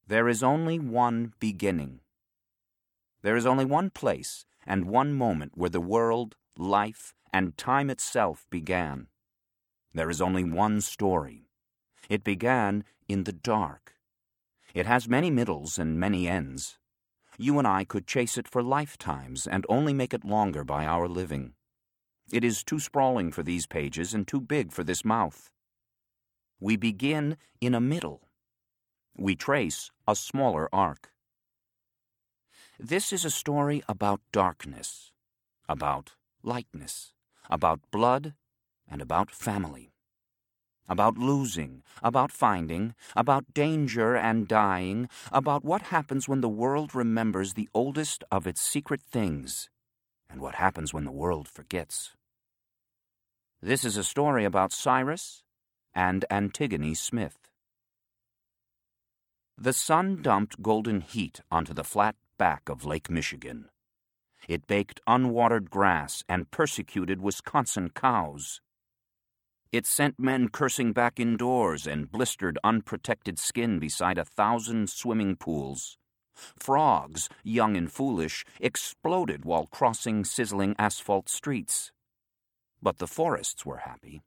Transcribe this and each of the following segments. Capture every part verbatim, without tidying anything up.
There is only one beginning. There is only one place and one moment where the world, life, and time itself began. There is only one story. It began in the dark. It has many middles and many ends. You and I could chase it for lifetimes and only make it longer by our living. It is too sprawling for these pages and too big for this mouth. We begin in a middle. We trace a smaller arc. This is a story about darkness, about lightness, about blood, and about family. About losing, about finding, about danger and dying, about what happens when the world remembers the oldest of its secret things, and what happens when the world forgets. This is a story about Cyrus and Antigone Smith. The sun dumped golden heat onto the flat back of Lake Michigan. It baked unwatered grass and persecuted Wisconsin cows. It sent men cursing back indoors and blistered unprotected skin beside a thousand swimming pools. Frogs, young and foolish, exploded while crossing sizzling asphalt streets. But the forests were happy.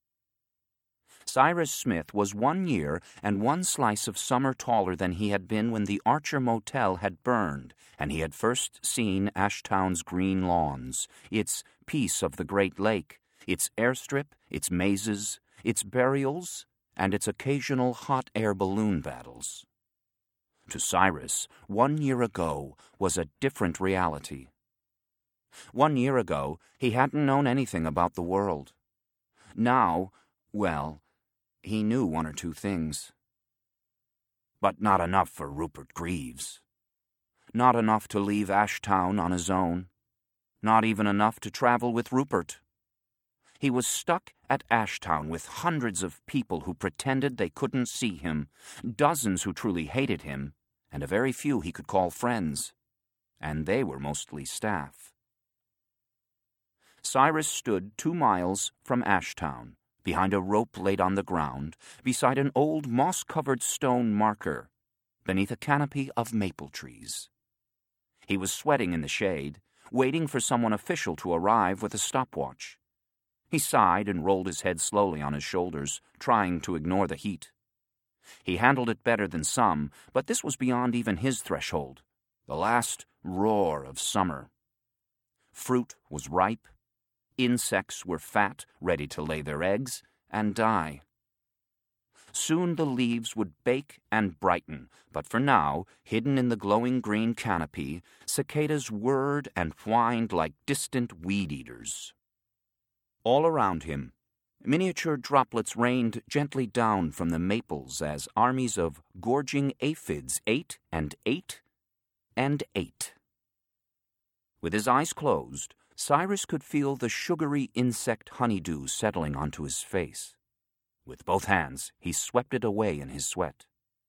Cyrus Smith was one year and one slice of summer taller than he had been when the Archer Motel had burned, and he had first seen Ashtown's green lawns, its piece of the Great Lake, its airstrip, its mazes, its burials, and its occasional hot air balloon battles. To Cyrus, one year ago was a different reality. One year ago, he hadn't known anything about the world. Now, well, he knew one or two things. But not enough for Rupert Greaves. Not enough to leave Ashtown on his own. Not even enough to travel with Rupert. He was stuck at Ashtown with hundreds of people who pretended they couldn't see him, dozens who truly hated him, and a very few he could call friends. And they were mostly staff. Cyrus stood two miles from Ashtown, behind a rope laid on the ground, beside an old moss-covered stone marker, beneath a canopy of maple trees. He was sweating in the shade, waiting for someone official to arrive with a stopwatch. He sighed and rolled his head slowly on his shoulders, trying to ignore the heat. He handled it better than some, but this was beyond even his threshold, the last roar of summer. Fruit was ripe. Insects were fat, ready to lay their eggs and die. Soon the leaves would bake and brighten, but for now, hidden in the glowing green canopy, cicadas whirred and whined like distant weed-eaters. All around him, miniature droplets rained gently down from the maples as armies of gorging aphids ate and ate and ate. With his eyes closed, Cyrus could feel the sugary insect honeydew settling onto his face. With both hands, he swept it away in his sweat.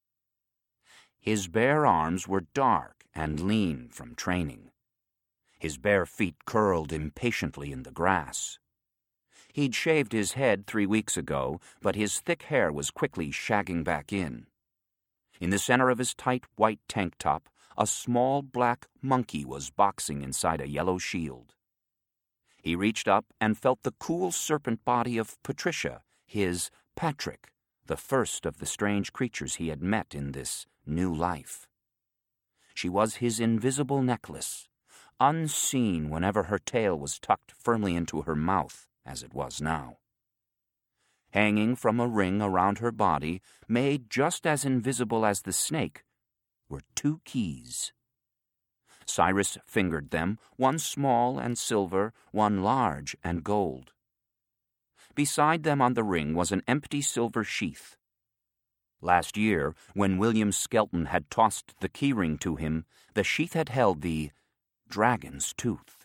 His bare arms were dark and lean from training. His bare feet curled impatiently in the grass. He'd shaved his head three weeks ago, but his thick hair was quickly shagging back in. In the center of his tight white tank top, a small black monkey was boxing inside a yellow shield. He reached up and felt the cool serpent body of Patricia, his Patrick, the first of the strange creatures he had met in this new life. She was his invisible necklace, unseen whenever her tail was tucked firmly into her mouth, as it was now. Hanging from a ring around her body, made just as invisible as the snake, were two keys. Cyrus fingered them, one small and silver, one large and gold. Beside them on the ring was an empty silver sheath. Last year, when William Skelton had tossed the keyring to him, the sheath had held the dragon's tooth.